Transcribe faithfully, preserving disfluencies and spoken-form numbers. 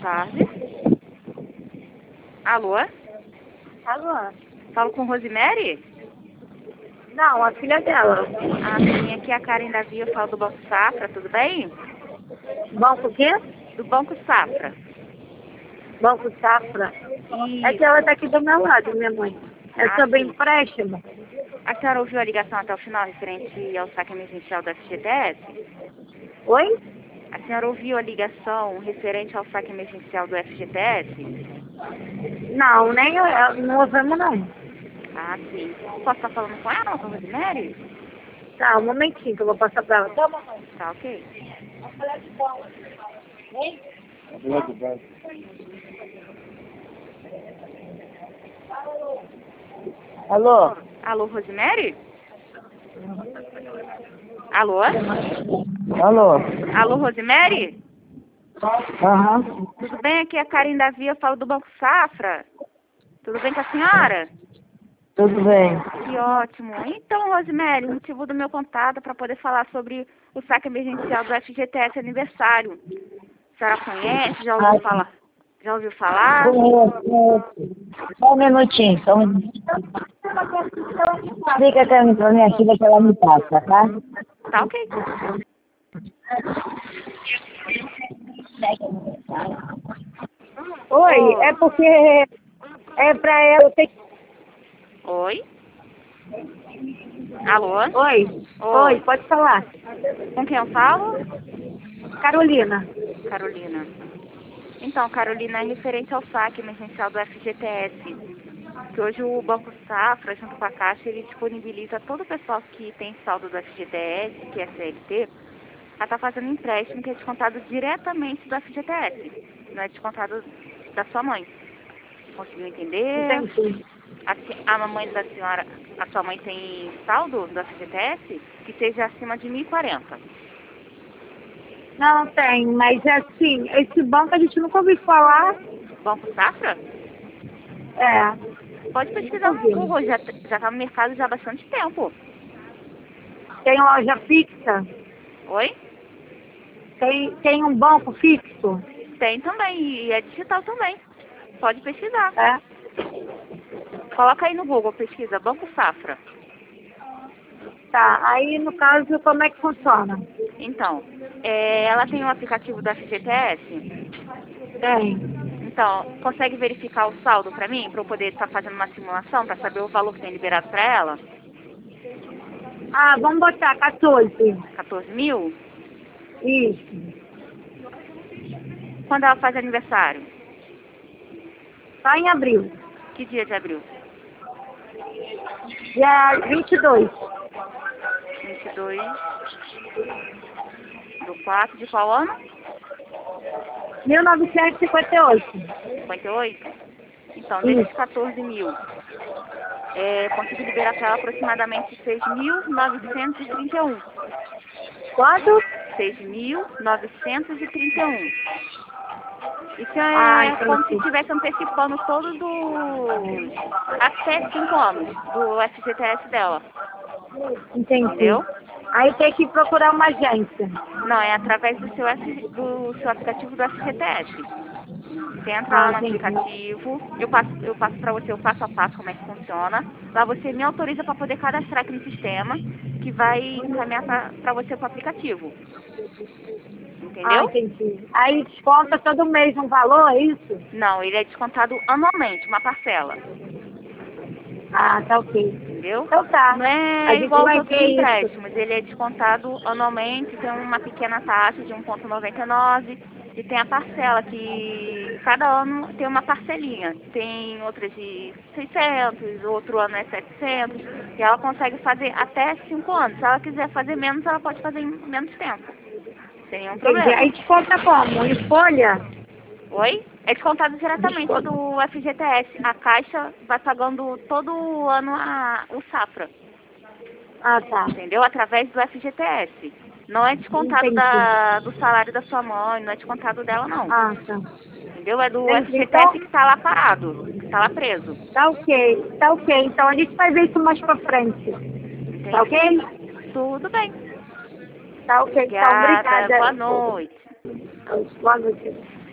tarde. Alô? Alô? Falo com Rosemary? Não, a filha dela. Ah, sim, aqui é a Karen Davi, eu falo do Banco Safra, tudo bem? Banco o quê? Do Banco Safra. Banco Safra. É que Isso. ela tá aqui do meu lado, minha mãe. É Ah, sobre sim. empréstimo. A senhora ouviu a ligação até o final referente ao saque emergencial do F G T S? Oi? A senhora ouviu a ligação referente ao saque emergencial do F G T S? Não, nem eu, eu- não ouvimos não. Ah, sim. Posso estar falando com ela, com a Rosemary? Tá, um momentinho que eu vou passar pra ela. Toma, mãe. Tá, ok. Alô? Alô, Rosemary? Alô? Alô? Alô, Rosemary? Aham. Tudo bem? Aqui é a Karen Davi, eu falo do Banco Safra. Tudo bem com a senhora? Tudo bem. Que ótimo. Então, Rosemary, o motivo do meu contato é para poder falar sobre o saque emergencial do F G T S aniversário. A senhora conhece? Já ouviu falar? Já ouviu falar? Só um minutinho, só um minutinho. Fica até pra minha filha que ela me passa, tá? Tá ok. Oi, é porque é pra ela ter... Oi? Alô? Oi? Oi, pode falar. Com quem eu falo? Carolina. Carolina. Então, Carolina, é referente ao saque emergencial do F G T S, que hoje o Banco Safra, junto com a Caixa, ele disponibiliza todo o pessoal que tem saldo do F G T S, que é C L T, a estar fazendo empréstimo que é descontado diretamente do F G T S, não é descontado da sua mãe. Conseguiu entender? Entendi. A, se- a mamãe da senhora, a sua mãe tem saldo do F G T S que seja acima de mil e quarenta. Não tem, mas assim, esse banco a gente nunca ouviu falar. Banco Safra? É, Pode nunca pesquisar no ouvi. Google, já já está no mercado já há bastante tempo. Tem loja fixa? Oi? Tem, tem um banco fixo? Tem também, e é digital também. Pode pesquisar. É? Coloca aí no Google, pesquisa Banco Safra. Tá, aí no caso como é que funciona? Então, é, ela tem um aplicativo do F G T S. Tem. Então, consegue verificar o saldo para mim, para eu poder estar fazendo uma simulação, para saber o valor que tem liberado para ela? Ah, vamos botar quatorze. quatorze mil? Isso. Quando ela faz aniversário? Só em abril. Que dia de abril? Dia vinte e dois. vinte e dois do quatro de qual ano? mil novecentos e cinquenta e oito. cinquenta e oito? Então, desses Isso. quatorze mil, é, consigo liberar para ela aproximadamente seis mil novecentos e trinta e um. Quanto? seis mil novecentos e trinta e um. Isso Ah, é como se entendi. estivesse antecipando todos os até cinco anos do F G T S dela. Entendi. Entendeu? Aí tem que procurar uma agência. Não, é através do seu, F, do seu aplicativo do F G T S. Você entra Ah, lá no entendi. aplicativo, eu passo, eu passo para você o passo a passo como é que funciona. Lá você me autoriza para poder cadastrar aqui no sistema, que vai encaminhar para você para o aplicativo. Ah, Entendeu? entendi. Aí desconta todo mês um valor, é isso? Não, ele é descontado anualmente, uma parcela. Ah, tá ok. Entendeu? Então tá. Não A é gente igual aos vai outros ver isso. empréstimos, ele é descontado anualmente, tem uma pequena taxa de um vírgula noventa e nove e tem a parcela, que cada ano tem uma parcelinha. Tem outras de seiscentos, outro ano é setecentos, e ela consegue fazer até cinco anos. Se ela quiser fazer menos, ela pode fazer em menos tempo, sem nenhum Entendi. problema. Aí desconta como? Em folha? Oi? É descontado diretamente Desconta. do F G T S. A Caixa vai pagando todo ano a, o Safra. Ah, tá. Entendeu? Através do F G T S. Não é descontado Entendi. da, do salário da sua mãe, não é descontado dela, não. Ah, tá. Entendeu? É do Entendi. Então, F G T S que tá lá parado, que tá lá preso. tá ok. Tá ok. Então a gente vai ver isso mais pra frente. Tá ok? Entendi? Tudo bem. Tá ok. Então, Obrigada. obrigada. Boa noite. Boa noite.